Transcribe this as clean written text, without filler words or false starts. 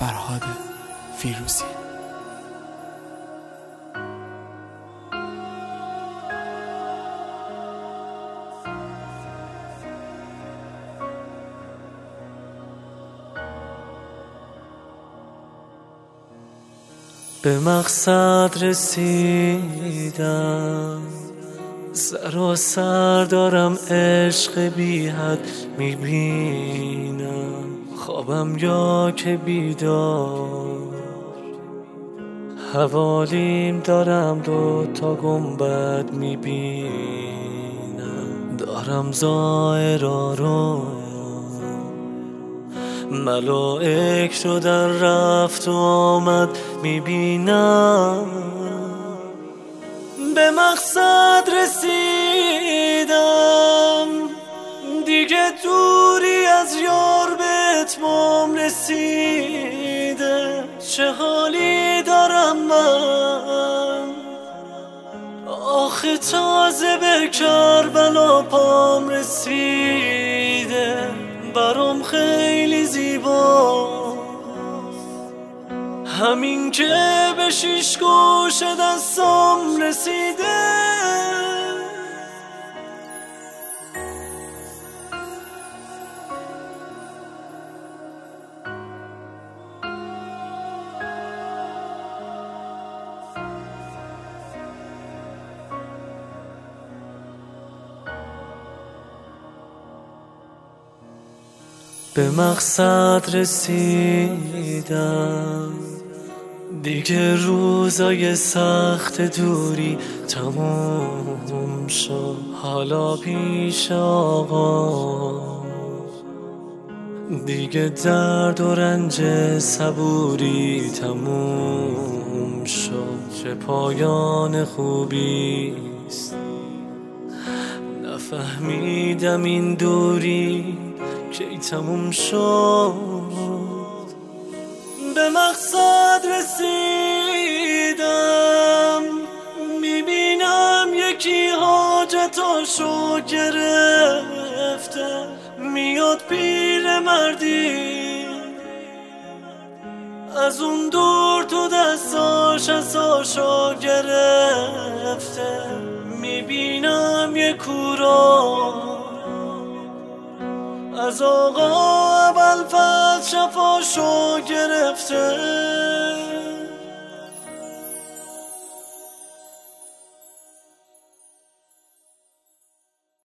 فرهاد فیروزی. به مقصد رسیدم، سراسر دارم عشق بی حد میبینم، خوابم یا که بیدار، حوالیم دارم 2 گنبد میبینم، دارم ظاهرا رو ملائک رو در رفت و آمد میبینم. به مقصد رسیدم، دیگه دوری از یار به اتمام رسیده، چه حالی دارم من آخه تازه به کربلا پام رسیده، برام خیلی زیباست همین که به 6 گوش دستام رسیده. به مقصد رسیدم، دیگه روزای سخت دوری تموم شد، حالا پیش آقا دیگه درد و رنج صبوری تموم شد، چه پایان خوبیست نفهمیدم این دوری کی تموم شد. به مقصد رسیدم، میبینم یکی حاجتاشو گرفته، میاد پیرمردی از اون دور تو دستاش عصاشو گرفته، میبینم یه کورا از آقا ابوالفضل شفاشو گرفته.